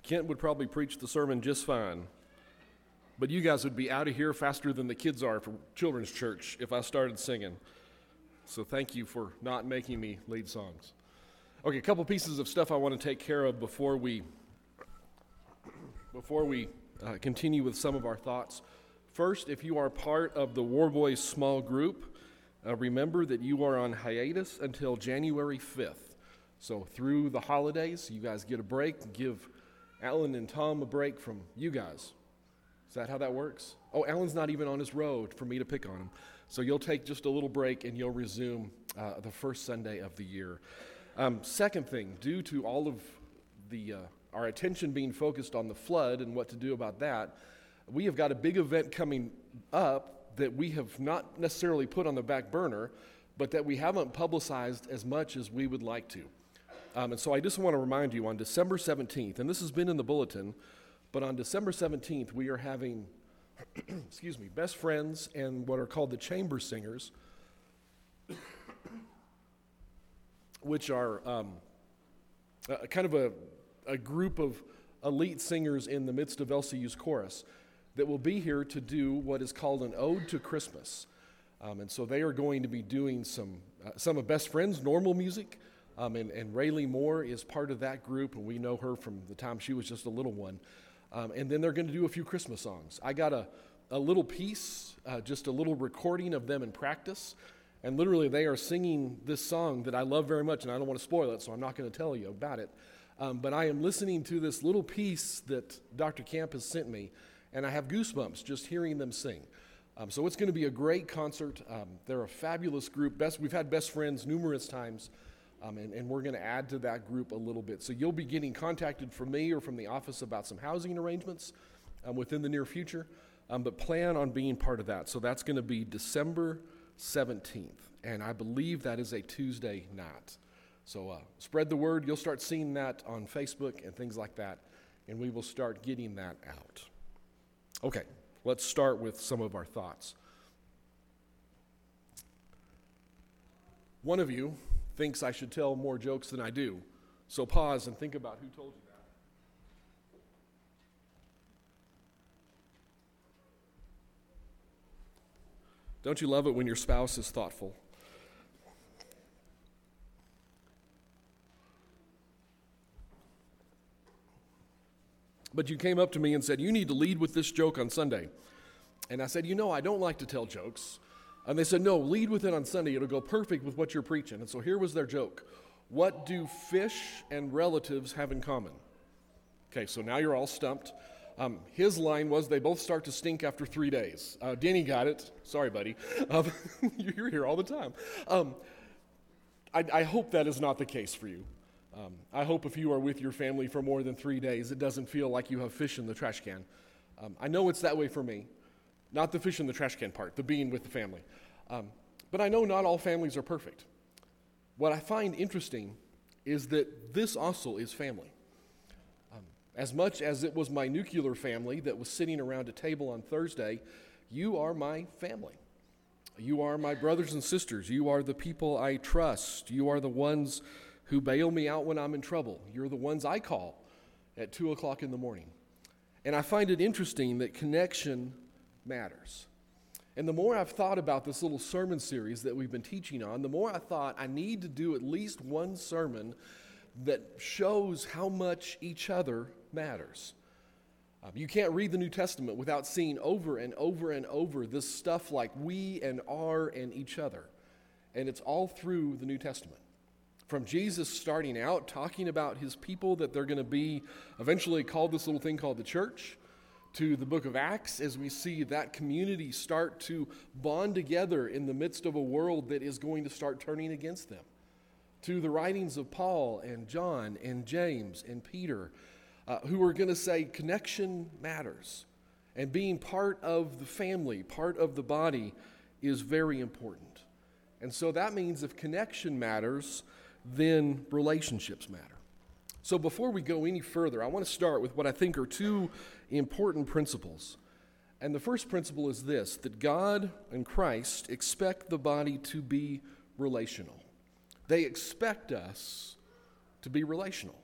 Kent would probably preach the sermon just fine, but you guys would be out of here faster than the kids are for children's church if I started singing. So thank you for not making me lead songs. Okay, a couple pieces of stuff I want to take care of before we continue with some of our thoughts. First, if you are part of the War Boys small group, remember that you are on hiatus until January 5th. So through the holidays, you guys get a break. Give Alan and Tom a break from you guys. Is that how that works? Oh, Alan's not even on his road for me to pick on him. So you'll take just a little break and you'll resume the first Sunday of the year. Second thing, due to all of our attention being focused on the flood and what to do about that, we have got a big event coming up that we have not necessarily put on the back burner, but that we haven't publicized as much as we would like to. And so I just want to remind you on December 17th, and this has been in the bulletin, but on December 17th we are having, Best Friends and what are called the Chamber Singers, which are kind of a group of elite singers in the midst of LCU's chorus that will be here to do what is called an Ode to Christmas. And so they are going to be doing some of Best Friends' normal music, and Rayleigh Moore is part of that group, and we know her from the time she was just a little one. And then they're going to do a few Christmas songs. I got a little piece, just a little recording of them in practice, and literally they are singing this song that I love very much, and I don't want to spoil it, so I'm not going to tell you about it. But I am listening to this little piece that Dr. Camp has sent me, and I have goosebumps just hearing them sing. So it's going to be a great concert. They're a fabulous group. We've had Best Friends numerous times, and we're going to add to that group a little bit. So you'll be getting contacted from me or from the office about some housing arrangements within the near future, but plan on being part of that. So that's going to be December 17th, and I believe that is a Tuesday night. So spread the word. You'll start seeing that on Facebook and things like that, and we will start getting that out. Okay, let's start with some of our thoughts. One of you thinks I should tell more jokes than I do, so pause and think about who told you that. Don't you love it when your spouse is thoughtful? But you came up to me and said, you need to lead with this joke on Sunday. And I said, I don't like to tell jokes. And they said, no, lead with it on Sunday. It'll go perfect with what you're preaching. And so here was their joke. What do fish and relatives have in common? Okay, so now you're all stumped. His line was, they both start to stink after 3 days. Denny got it. Sorry, buddy. You're here all the time. I hope that is not the case for you. I hope if you are with your family for more than 3 days, it doesn't feel like you have fish in the trash can. I know it's that way for me. Not the fish in the trash can part, the being with the family. But I know not all families are perfect. What I find interesting is that this also is family. As much as it was my nuclear family that was sitting around a table on Thursday, you are my family. You are my brothers and sisters. You are the people I trust. You are the ones who bail me out when I'm in trouble. You're the ones I call at 2 o'clock in the morning. And I find it interesting that connection matters. And the more I've thought about this little sermon series that we've been teaching on, the more I thought I need to do at least one sermon that shows how much each other matters. You can't read the New Testament without seeing over and over and over this stuff like we and our and each other. And it's all through the New Testament. From Jesus starting out, talking about his people that they're going to be eventually called this little thing called the church, to the book of Acts as we see that community start to bond together in the midst of a world that is going to start turning against them, to the writings of Paul and John and James and Peter, who are going to say connection matters, and being part of the family, part of the body, is very important. And so that means if connection matters, then relationships matter. So before we go any further, I want to start with what I think are two important principles. And the first principle is this, that God and Christ expect the body to be relational. They expect us to be relational.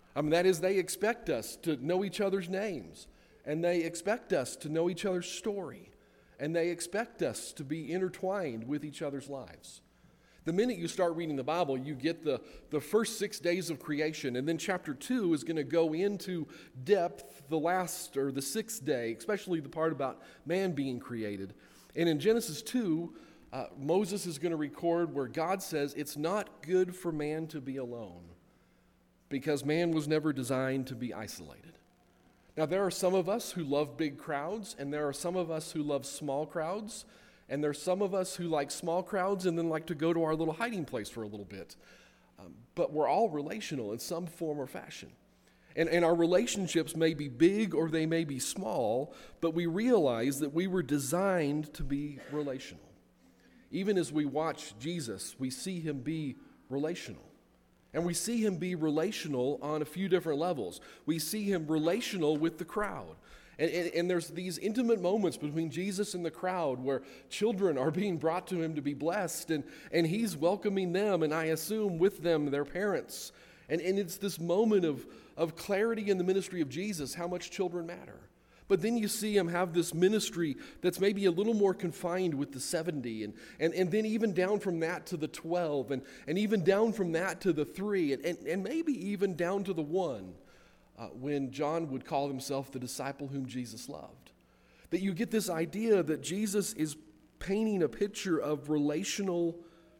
That is, they expect us to know each other's names, and they expect us to know each other's story, and they expect us to be intertwined with each other's lives. The minute you start reading the Bible, you get the first 6 days of creation, and then chapter 2 is going to go into depth the last, or the sixth day, especially the part about man being created. And in Genesis 2, Moses is going to record where God says it's not good for man to be alone, because man was never designed to be isolated. Now, there are some of us who love big crowds, and there are some of us who love small crowds, and there's some of us who like small crowds and then like to go to our little hiding place for a little bit. But we're all relational in some form or fashion. And our relationships may be big or they may be small, but we realize that we were designed to be relational. Even as we watch Jesus, we see him be relational. And we see him be relational on a few different levels. We see him relational with the crowd. And there's these intimate moments between Jesus and the crowd where children are being brought to him to be blessed, and he's welcoming them, and I assume with them their parents. And it's this moment of clarity in the ministry of Jesus, how much children matter. But then you see him have this ministry that's maybe a little more confined with the 70, and then even down from that to the 12, and even down from that to the 3, and maybe even down to the 1, when John would call himself the disciple whom Jesus loved. That you get this idea that Jesus is painting a picture of relational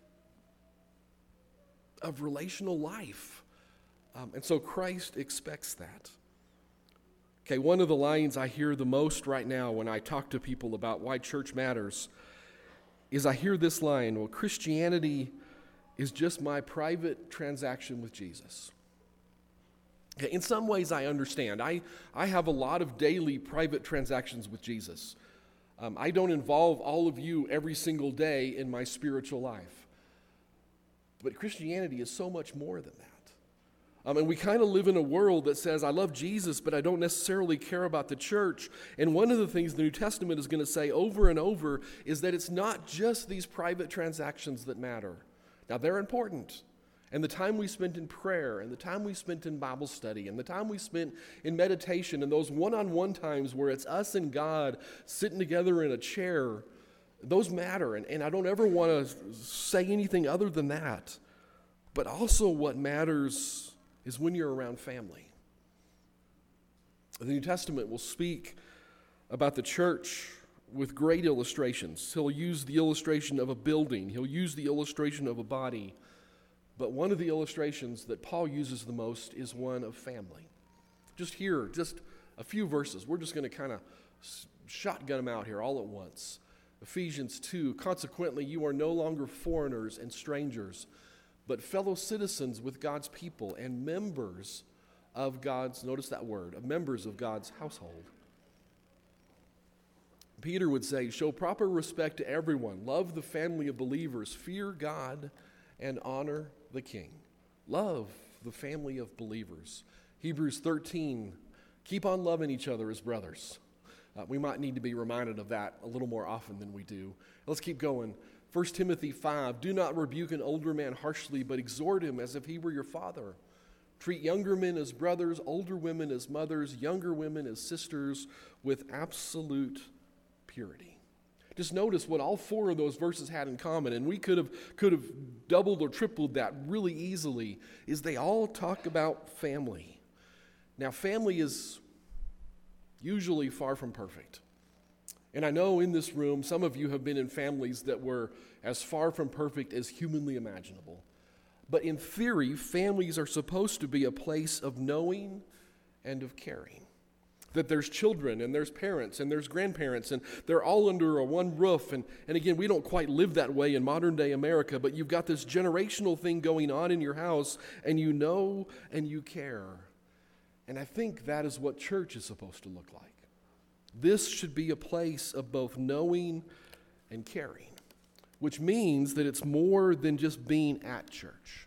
life. And so Christ expects that. Okay, one of the lines I hear the most right now when I talk to people about why church matters is I hear this line, well, Christianity is just my private transaction with Jesus. Okay, in some ways I understand. I have a lot of daily private transactions with Jesus. I don't involve all of you every single day in my spiritual life. But Christianity is so much more than that. And we kind of live in a world that says, I love Jesus, but I don't necessarily care about the church. And one of the things the New Testament is going to say over and over is that it's not just these private transactions that matter. Now, they're important. And the time we spent in prayer, and the time we spent in Bible study, and the time we spent in meditation, and those one-on-one times where it's us and God sitting together in a chair, those matter. And I don't ever want to say anything other than that. But also what matters is when you're around family. The New Testament will speak about the church with great illustrations. He'll use the illustration of a building. He'll use the illustration of a body. But one of the illustrations that Paul uses the most is one of family. Just a few verses. We're just going to kind of shotgun them out here all at once. Ephesians 2, consequently, you are no longer foreigners and strangers, but fellow citizens with God's people and members of God's, notice that word, members of God's household. Peter would say, show proper respect to everyone, love the family of believers, fear God, and honor the king. Love the family of believers. Hebrews 13, keep on loving each other as brothers. We might need to be reminded of that a little more often than we do. Let's keep going. 1 Timothy 5, do not rebuke an older man harshly, but exhort him as if he were your father. Treat younger men as brothers, older women as mothers, younger women as sisters, with absolute purity. Just notice what all four of those verses had in common, and we could have doubled or tripled that really easily, is they all talk about family. Now, family is usually far from perfect. And I know in this room, some of you have been in families that were as far from perfect as humanly imaginable. But in theory, families are supposed to be a place of knowing and of caring. That there's children and there's parents and there's grandparents and they're all under one roof. And again, we don't quite live that way in modern day America, but you've got this generational thing going on in your house and you know and you care. And I think that is what church is supposed to look like. This should be a place of both knowing and caring, which means that it's more than just being at church.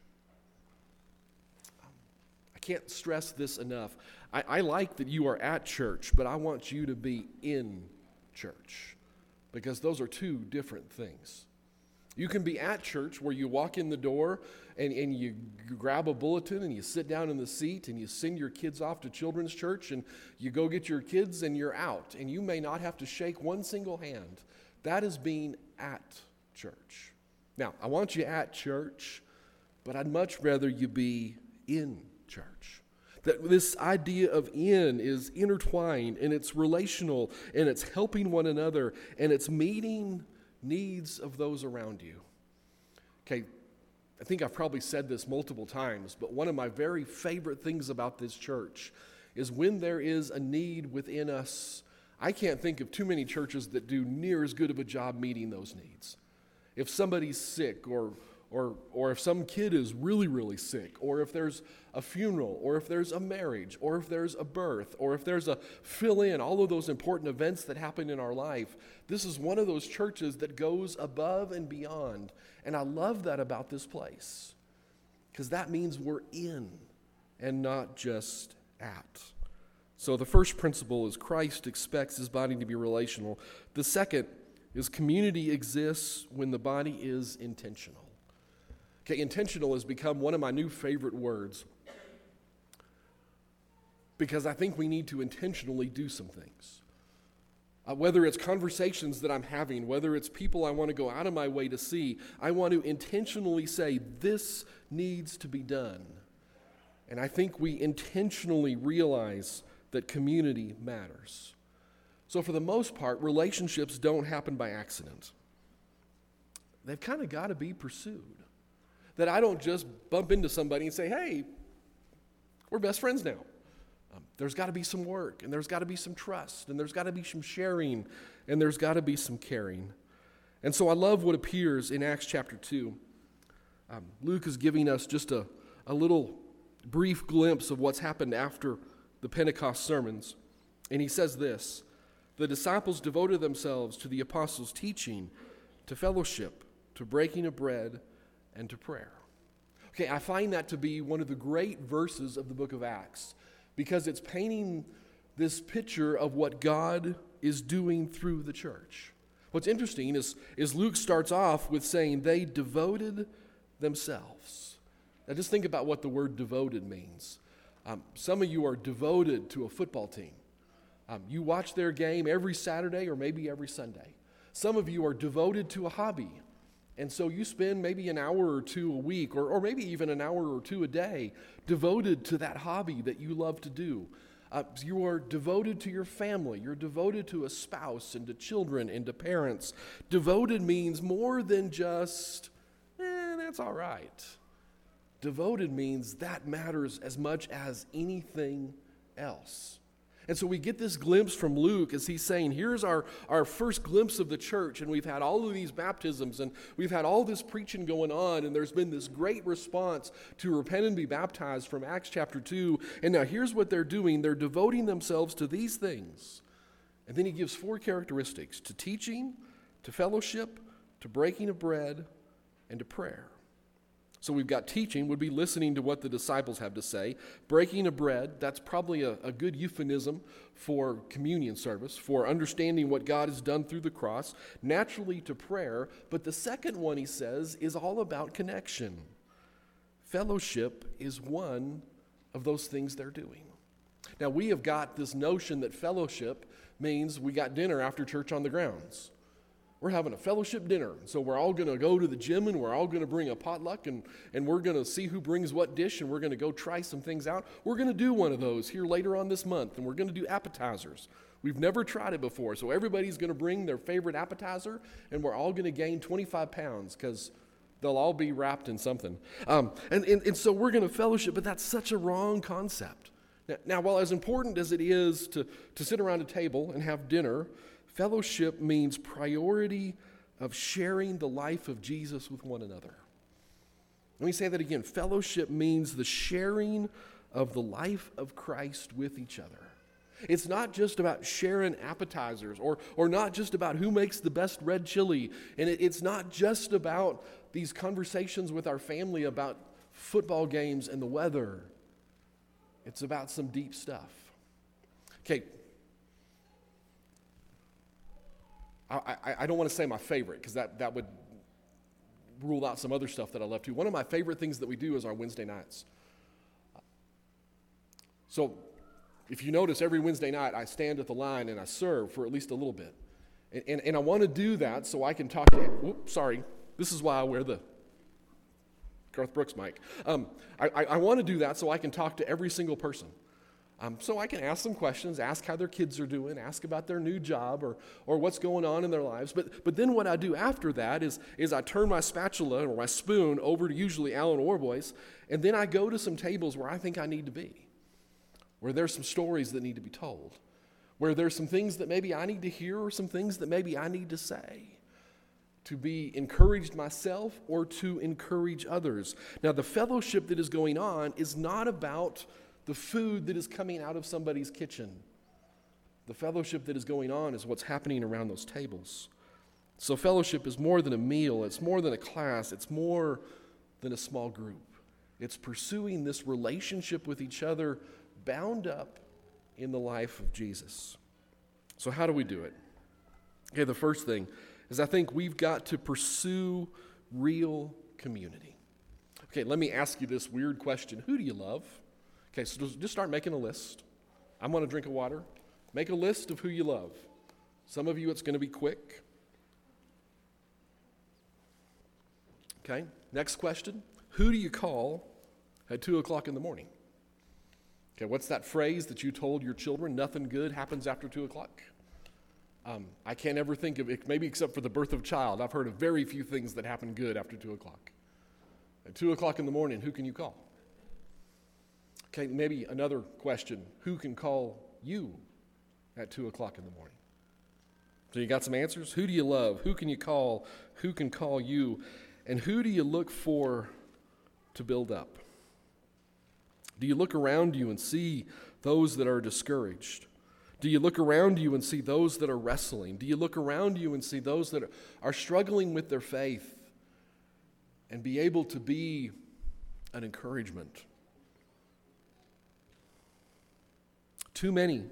I can't stress this enough. I like that you are at church, but I want you to be in church, because those are two different things. You can be at church where you walk in the door and you grab a bulletin and you sit down in the seat and you send your kids off to children's church and you go get your kids and you're out. And you may not have to shake one single hand. That is being at church. Now, I want you at church, but I'd much rather you be in church. That this idea of in is intertwined and it's relational and it's helping one another and it's meeting needs of those around you. Okay, I think I've probably said this multiple times, but one of my very favorite things about this church is when there is a need within us, I can't think of too many churches that do near as good of a job meeting those needs. If somebody's sick or if some kid is really, really sick, or if there's a funeral, or if there's a marriage, or if there's a birth, or if there's a fill-in, all of those important events that happen in our life, this is one of those churches that goes above and beyond. And I love that about this place, because that means we're in and not just at. So the first principle is Christ expects his body to be relational. The second is community exists when the body is intentional. Okay, intentional has become one of my new favorite words because I think we need to intentionally do some things. Whether it's conversations that I'm having, whether it's people I want to go out of my way to see, I want to intentionally say, this needs to be done. And I think we intentionally realize that community matters. So for the most part, relationships don't happen by accident. They've kind of got to be pursued. That I don't just bump into somebody and say, hey, we're best friends now. There's got to be some work, and there's got to be some trust, and there's got to be some sharing, and there's got to be some caring. And so I love what appears in Acts chapter 2. Luke is giving us just a little brief glimpse of what's happened after the Pentecost sermons. And he says this, the disciples devoted themselves to the apostles' teaching, to fellowship, to breaking of bread, and to prayer. Okay, I find that to be one of the great verses of the book of Acts because it's painting this picture of what God is doing through the church. What's interesting is Luke starts off with saying they devoted themselves. Now just think about what the word devoted means. Some of you are devoted to a football team. You watch their game every Saturday or maybe every Sunday. Some of you are devoted to a hobby. And so you spend maybe an hour or two a week, or maybe even an hour or two a day, devoted to that hobby that you love to do. You are devoted to your family. You're devoted to a spouse and to children and to parents. Devoted means more than just, that's all right. Devoted means that matters as much as anything else. And so we get this glimpse from Luke as he's saying, here's our first glimpse of the church, and we've had all of these baptisms, and we've had all this preaching going on, and there's been this great response to repent and be baptized from Acts chapter 2. And now here's what they're doing. They're devoting themselves to these things. And then he gives 4 characteristics: to teaching, to fellowship, to breaking of bread, and to prayer. So we've got teaching, would be listening to what the disciples have to say. Breaking of bread, that's probably a good euphemism for communion service, for understanding what God has done through the cross. Naturally to prayer, but the second one, he says, is all about connection. Fellowship is one of those things they're doing. Now we have got this notion that fellowship means we got dinner after church on the grounds. We're having a fellowship dinner, so we're all going to go to the gym, and we're all going to bring a potluck, and we're going to see who brings what dish, and we're going to go try some things out. We're going to do one of those here later on this month, and we're going to do appetizers. We've never tried it before, so everybody's going to bring their favorite appetizer, and we're all going to gain 25 pounds because they'll all be wrapped in something. And so we're going to fellowship, but that's such a wrong concept. Now, while as important as it is to sit around a table and have dinner, fellowship means priority of sharing the life of Jesus with one another. Let me say that again. Fellowship means the sharing of the life of Christ with each other. It's not just about sharing appetizers or not just about who makes the best red chili. And it's not just about these conversations with our family about football games and the weather. It's about some deep stuff. Okay. I don't want to say my favorite because that would rule out some other stuff that I love too. One of my favorite things that we do is our Wednesday nights. So if you notice, every Wednesday night I stand at the line and I serve for at least a little bit. And I want to do that so I can talk to, this is why I wear the Garth Brooks mic. I want to do that so I can talk to every single person. So I can ask them questions, ask how their kids are doing, ask about their new job or what's going on in their lives. But then what I do after that is I turn my spatula or my spoon over to usually Alan Orboy's, and then I go to some tables where I think I need to be, where there's some stories that need to be told, where there's some things that maybe I need to hear or some things that maybe I need to say, to be encouraged myself or to encourage others. Now, the fellowship that is going on is not about the food that is coming out of somebody's kitchen. The fellowship that is going on is what's happening around those tables. So fellowship is more than a meal. It's more than a class. It's more than a small group. It's pursuing this relationship with each other bound up in the life of Jesus. So how do we do it? Okay, the first thing is I think we've got to pursue real community. Okay, let me ask you this weird question. Who do you love? Okay, so just start making a list. I'm going to drink of water. Make a list of who you love. Some of you, it's going to be quick. Okay, next question. Who do you call at 2 o'clock in the morning? Okay, what's that phrase that you told your children? Nothing good happens after 2 o'clock. I can't ever think of it, maybe except for the birth of a child. I've heard of very few things that happen good after 2 o'clock. At 2 o'clock in the morning, who can you call? Okay, maybe another question. Who can call you at 2 o'clock in the morning? So you got some answers? Who do you love? Who can you call? Who can call you? And who do you look for to build up? Do you look around you and see those that are discouraged? Do you look around you and see those that are wrestling? Do you look around you and see those that are struggling with their faith and be able to be an encouragement? Too many,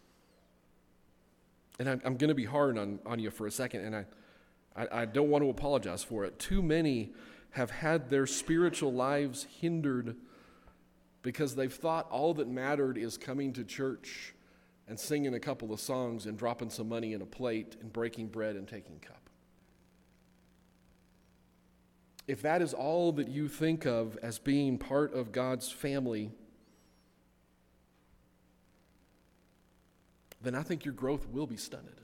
and I'm going to be hard on you for a second, and I don't want to apologize for it. Too many have had their spiritual lives hindered because they've thought all that mattered is coming to church and singing a couple of songs and dropping some money in a plate and breaking bread and taking cup. If that is all that you think of as being part of God's family, then I think your growth will be stunted.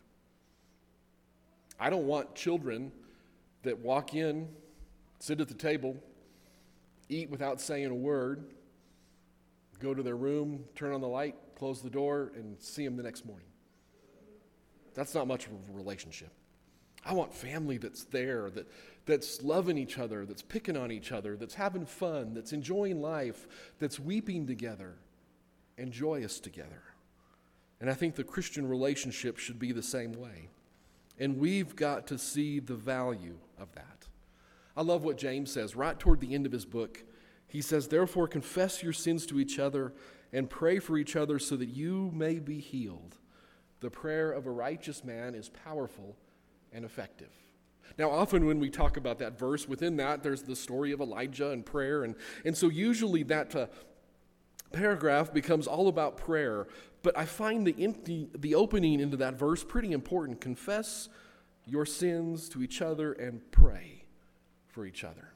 I don't want children that walk in, sit at the table, eat without saying a word, go to their room, turn on the light, close the door, and see them the next morning. That's not much of a relationship. I want family that's there, that's loving each other, that's picking on each other, that's having fun, that's enjoying life, that's weeping together and joyous together. And I think the Christian relationship should be the same way. And we've got to see the value of that. I love what James says right toward the end of his book. He says, "Therefore confess your sins to each other and pray for each other so that you may be healed. The prayer of a righteous man is powerful and effective." Now, often when we talk about that verse, within that there's the story of Elijah and prayer. And so usually that paragraph becomes all about prayer. But I find the opening into that verse pretty important. Confess your sins to each other and pray for each other.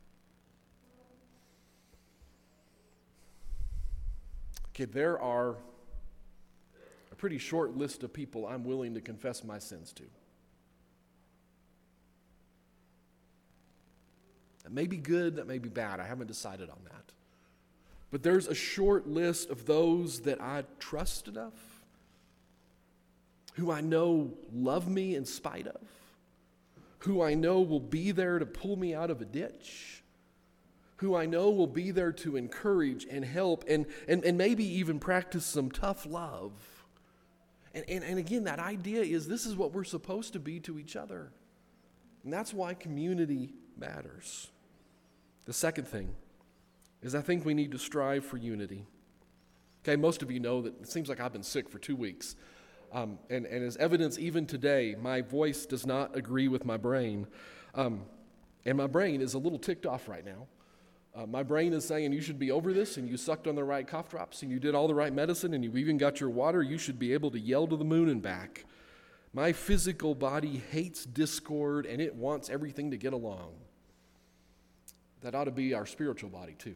Okay, there are a pretty short list of people I'm willing to confess my sins to. That may be good, that may be bad. I haven't decided on that. But there's a short list of those that I trust enough, who I know love me in spite of, who I know will be there to pull me out of a ditch, who I know will be there to encourage and help and maybe even practice some tough love. And again, that idea is this is what we're supposed to be to each other. And that's why community matters. The second thing is I think we need to strive for unity. Okay, most of you know that it seems like I've been sick for 2 weeks. And as evidence even today, my voice does not agree with my brain. And my brain is a little ticked off right now. My brain is saying you should be over this, and you sucked on the right cough drops, and you did all the right medicine, and you even got your water. You should be able to yell to the moon and back. My physical body hates discord, and it wants everything to get along. That ought to be our spiritual body too.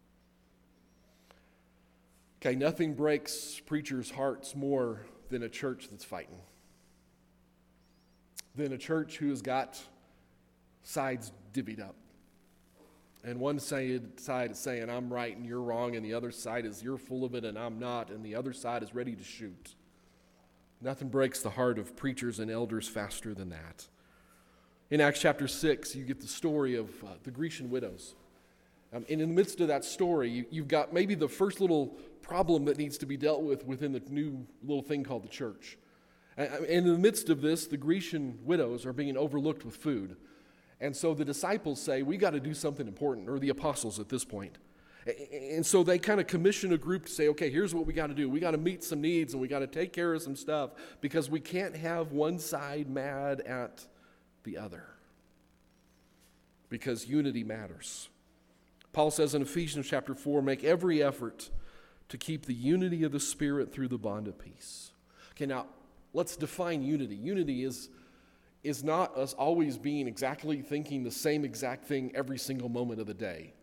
Okay, nothing breaks preachers' hearts more than a church that's fighting. Than a church who has got sides divvied up. And one side is saying, I'm right and you're wrong, and the other side is, you're full of it and I'm not, and the other side is ready to shoot. Nothing breaks the heart of preachers and elders faster than that. In Acts chapter 6, you get the story of the Grecian widows. And in the midst of that story, you've got maybe the first little problem that needs to be dealt with within the new little thing called the church. And in the midst of this, the Grecian widows are being overlooked with food. And so the disciples say, we got to do something important, or the apostles at this point. And so they kind of commission a group to say, okay, here's what we got to do. We got to meet some needs, and we got to take care of some stuff, because we can't have one side mad at the other. Because unity matters. Paul says in Ephesians chapter 4, make every effort to keep the unity of the Spirit through the bond of peace. Okay, now let's define unity. Unity is not us always being exactly thinking the same exact thing every single moment of the day.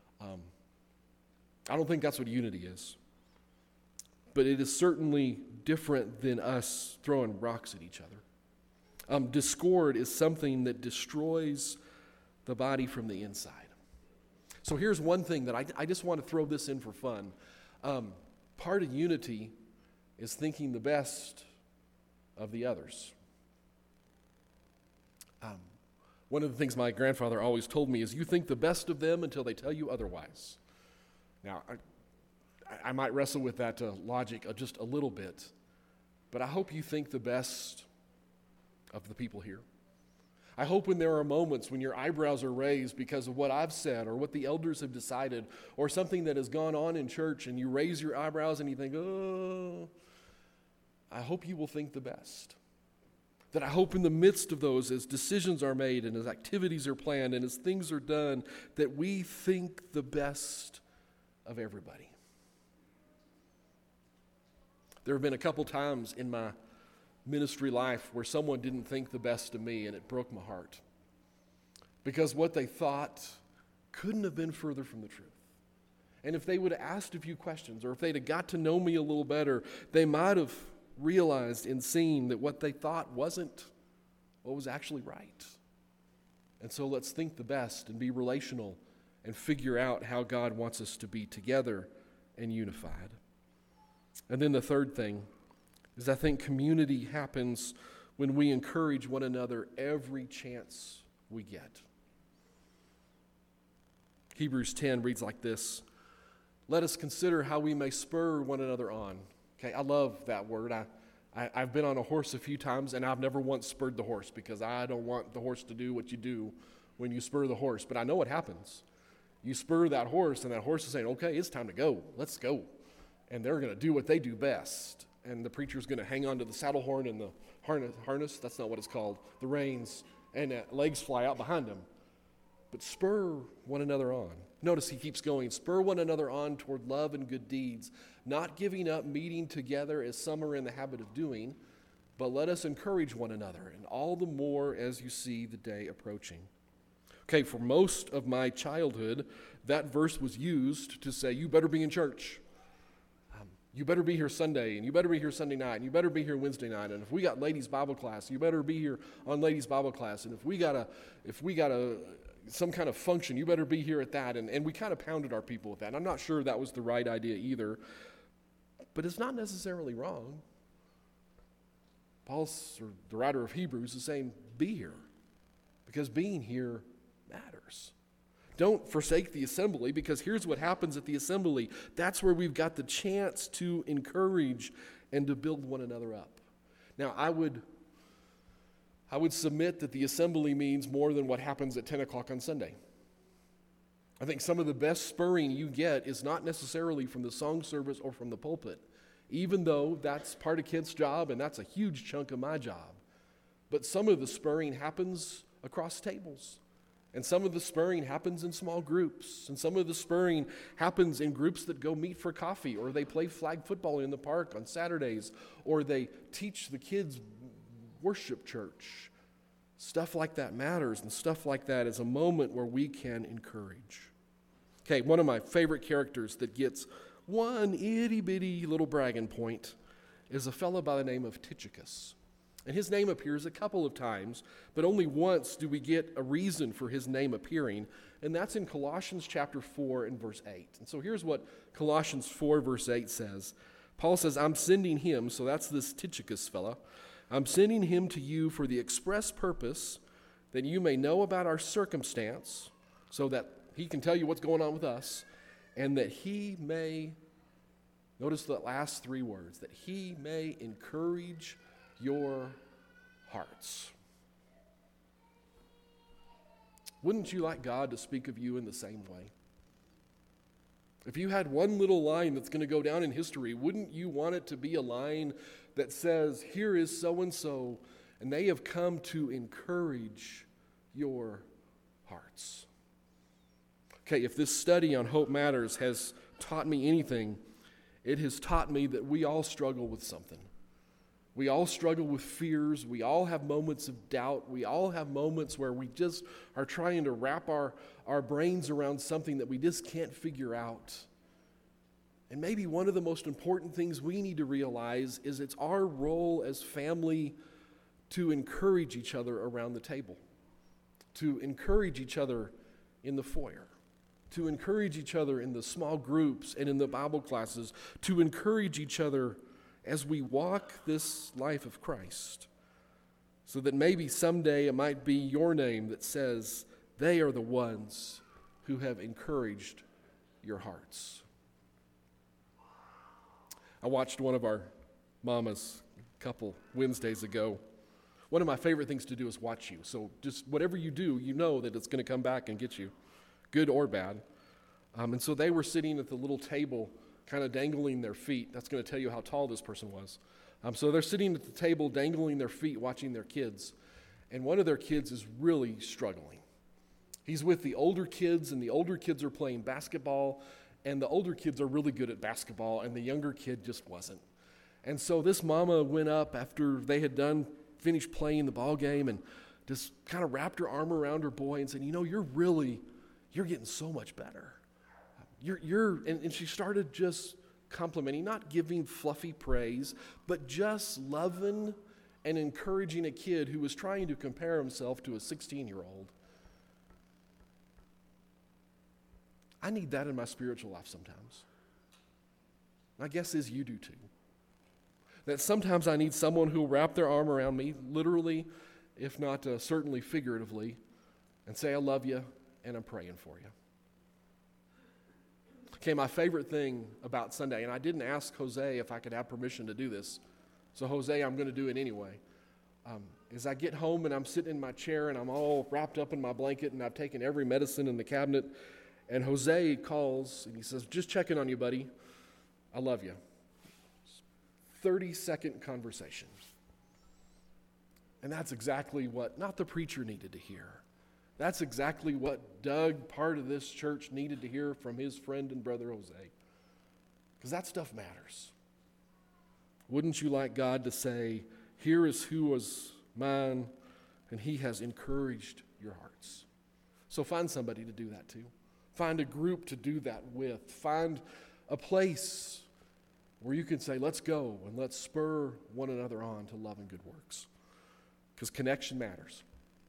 I don't think that's what unity is. But it is certainly different than us throwing rocks at each other. Discord is something that destroys the body from the inside. So here's one thing that I just want to throw this in for fun. Part of unity is thinking the best of the others. One of the things my grandfather always told me is you think the best of them until they tell you otherwise. Now, I might wrestle with that logic just a little bit, but I hope you think the best of the people here. I hope when there are moments when your eyebrows are raised because of what I've said or what the elders have decided or something that has gone on in church and you raise your eyebrows and you think, oh, I hope you will think the best. That I hope in the midst of those, as decisions are made and as activities are planned and as things are done, that we think the best of everybody. There have been a couple times in my ministry life where someone didn't think the best of me, and it broke my heart. Because what they thought couldn't have been further from the truth. And if they would have asked a few questions, or if they'd have got to know me a little better, they might have realized and seen that what they thought wasn't what was actually right. And so let's think the best and be relational and figure out how God wants us to be together and unified. And then the third thing is I think community happens when we encourage one another every chance we get. Hebrews 10 reads like this: let us consider how we may spur one another on. Okay, I love that word. I've been on a horse a few times, and I've never once spurred the horse because I don't want the horse to do what you do when you spur the horse. But I know what happens. You spur that horse, and that horse is saying, okay, it's time to go. Let's go. And they're going to do what they do best. And the preacher's going to hang on to the saddle horn and the harness. That's not what it's called. The reins, and legs fly out behind him. But spur one another on. Notice he keeps going. Spur one another on toward love and good deeds, not giving up meeting together as some are in the habit of doing, but let us encourage one another, and all the more as you see the day approaching. Okay, for most of my childhood, that verse was used to say, you better be in church. You better be here Sunday, and you better be here Sunday night, and you better be here Wednesday night. And if we got ladies' Bible class, you better be here on ladies' Bible class. And if we got some kind of function, you better be here at that. And we kind of pounded our people with that. And I'm not sure that was the right idea either. But it's not necessarily wrong. Paul's, or the writer of Hebrews, is saying, be here. Because being here matters. Don't forsake the assembly, because here's what happens at the assembly. That's where we've got the chance to encourage and to build one another up. Now, I would submit that the assembly means more than what happens at 10 o'clock on Sunday. I think some of the best spurring you get is not necessarily from the song service or from the pulpit, even though that's part of Kent's job and that's a huge chunk of my job. But some of the spurring happens across tables And some of the spurring happens in small groups. And some of the spurring happens in groups that go meet for coffee, or they play flag football in the park on Saturdays, or they teach the kids worship church. Stuff like that matters, and stuff like that is a moment where we can encourage. Okay, one of my favorite characters that gets one itty-bitty little bragging point is a fellow by the name of Tychicus. And his name appears a couple of times, but only once do we get a reason for his name appearing, and that's in Colossians chapter 4 and verse 8. And so here's what Colossians 4 verse 8 says. Paul says, I'm sending him, so that's this Tychicus fella, I'm sending him to you for the express purpose that you may know about our circumstance, so that he can tell you what's going on with us, and that he may, notice the last three words, that he may encourage your hearts. Wouldn't you like God to speak of you in the same way? If you had one little line that's going to go down in history, wouldn't you want it to be a line that says, here is so-and-so, and they have come to encourage your hearts? Okay, if this study on Hope Matters has taught me anything, it has taught me that we all struggle with something. We all struggle with fears. We all have moments of doubt. We all have moments where we just are trying to wrap our brains around something that we just can't figure out. And maybe one of the most important things we need to realize is it's our role as family to encourage each other around the table, to encourage each other in the foyer, to encourage each other in the small groups and in the Bible classes, to encourage each other as we walk this life of Christ, so that maybe someday it might be your name that says, they are the ones who have encouraged your hearts. I watched one of our mamas a couple Wednesdays ago. One of my favorite things to do is watch you. So just whatever you do, you know that it's going to come back and get you, good or bad. And so they were sitting at the little table kind of dangling their feet. That's going to tell you how tall this person was. So they're sitting at the table dangling their feet, watching their kids. And one of their kids is really struggling. He's with the older kids, and the older kids are playing basketball, and the older kids are really good at basketball, and the younger kid just wasn't. And so this mama went up after they had finished playing the ball game, and just kind of wrapped her arm around her boy and said, you know, you're getting so much better. And she started just complimenting, not giving fluffy praise, but just loving and encouraging a kid who was trying to compare himself to a 16-year-old. I need that in my spiritual life sometimes. My guess is you do too. That sometimes I need someone who will wrap their arm around me, literally, if not certainly figuratively, and say, I love you, and I'm praying for you. Okay, my favorite thing about Sunday, and I didn't ask Jose if I could have permission to do this, so Jose, I'm going to do it anyway, is I get home and I'm sitting in my chair and I'm all wrapped up in my blanket and I've taken every medicine in the cabinet, and Jose calls and he says, just checking on you, buddy. I love you. 30-second conversation. And that's exactly what, not the preacher needed to hear. That's exactly what Doug, part of this church, needed to hear from his friend and brother Jose. Because that stuff matters. Wouldn't you like God to say, here is who was mine, and he has encouraged your hearts? So find somebody to do that too. Find a group to do that with. Find a place where you can say, let's go and let's spur one another on to love and good works. Because connection matters.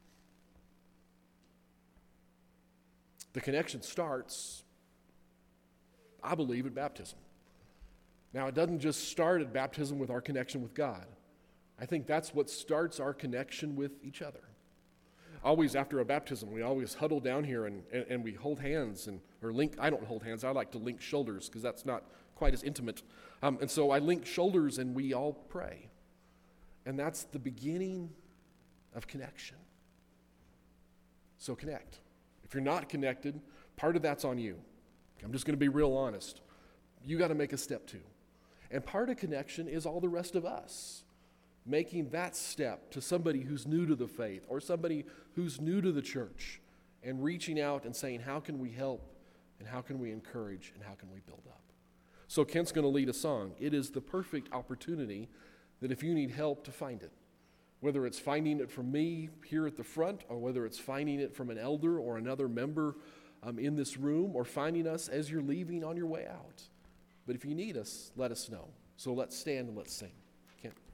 The connection starts, I believe, at baptism. Now, it doesn't just start at baptism with our connection with God. I think that's what starts our connection with each other. Always after a baptism, we always huddle down here and we hold hands or link. I don't hold hands. I like to link shoulders because that's not quite as intimate. And so I link shoulders and we all pray. And that's the beginning of connection. So connect. If you're not connected, part of that's on you. I'm just going to be real honest. You got to make a step too. And part of connection is all the rest of us making that step to somebody who's new to the faith or somebody who's new to the church and reaching out and saying, how can we help, and how can we encourage, and how can we build up? So Kent's going to lead a song. It is the perfect opportunity that if you need help to find it, whether it's finding it from me here at the front, or whether it's finding it from an elder or another member in this room, or finding us as you're leaving on your way out. But if you need us, let us know. So let's stand and let's sing. Kent.